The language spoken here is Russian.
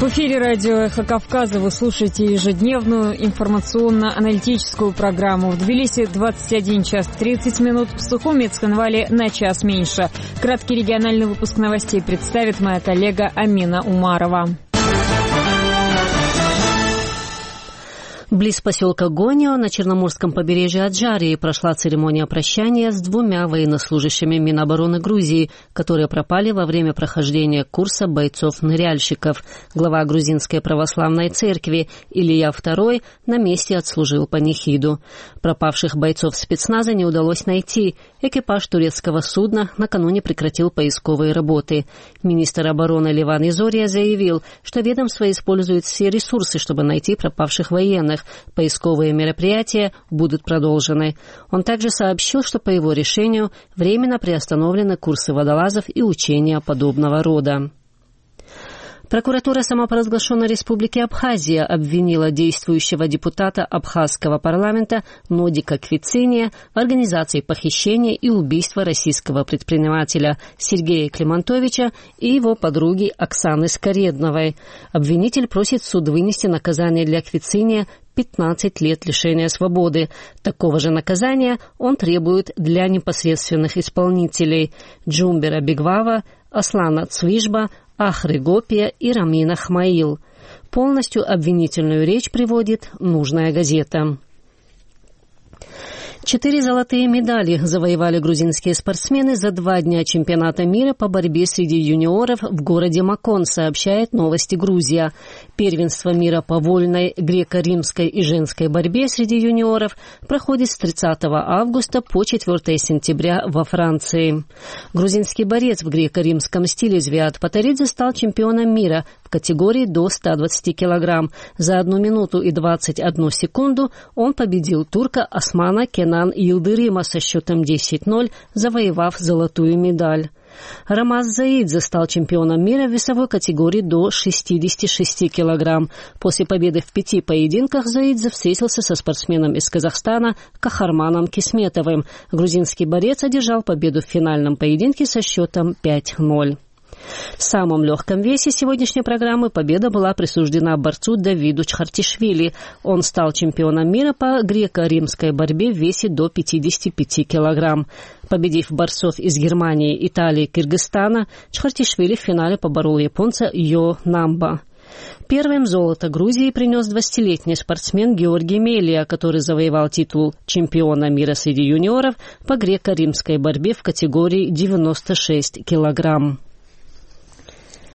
В эфире радио «Эхо Кавказа» вы слушаете ежедневную информационно-аналитическую программу. В Тбилиси 21 час 30 минут, в Сухуми и Цхинвале на час меньше. Краткий региональный выпуск новостей представит моя коллега Амина Умарова. Близ поселка Гонио на Черноморском побережье Аджарии прошла церемония прощания с 2 военнослужащими Минобороны Грузии, которые пропали во время прохождения курса бойцов-ныряльщиков. Глава Грузинской православной церкви Илья II на месте отслужил панихиду. Пропавших бойцов спецназа не удалось найти. Экипаж турецкого судна накануне прекратил поисковые работы. Министр обороны Ливан Изория заявил, что ведомство использует все ресурсы, чтобы найти пропавших военных. Поисковые мероприятия будут продолжены. Он также сообщил, что по его решению временно приостановлены курсы водолазов и учения подобного рода. Прокуратура самопровозглашенной республики Абхазия обвинила действующего депутата абхазского парламента Нодика Квициния в организации похищения и убийства российского предпринимателя Сергея Климантовича и его подруги Оксаны Скоредновой. Обвинитель просит суд вынести наказание для Квициния 15 лет лишения свободы. Такого же наказания он требует для непосредственных исполнителей Джумбера Бигвава, Аслана Цвижба, Ахры Гопия и Рамина Хмаил. Полностью обвинительную речь приводит нужная газета. 4 золотые медали завоевали грузинские спортсмены за 2 дня чемпионата мира по борьбе среди юниоров в городе Макон, сообщает «Новости Грузия». Первенство мира по вольной греко-римской и женской борьбе среди юниоров проходит с 30 августа по 4 сентября во Франции. Грузинский борец в греко-римском стиле Звиат Патаридзе стал чемпионом мира в категории до 120 килограмм. За 1 минуту и 21 секунду он победил турка Османа Кенан Йылдырыма со счетом 10-0, завоевав золотую медаль. Рамаз Заидзе стал чемпионом мира в весовой категории до 66 килограмм. После победы в 5 поединках Заидзе встретился со спортсменом из Казахстана Кахарманом Кисметовым. Грузинский борец одержал победу в финальном поединке со счетом 5-0. В самом легком весе сегодняшней программы победа была присуждена борцу Давиду Чхартишвили. Он стал чемпионом мира по греко-римской борьбе в весе до 55 килограмм. Победив борцов из Германии, Италии, Кыргызстана, Чхартишвили в финале поборол японца Йо Намба. Первым золото Грузии принес 20-летний спортсмен Георгий Мелия, который завоевал титул чемпиона мира среди юниоров по греко-римской борьбе в категории 96 килограмм.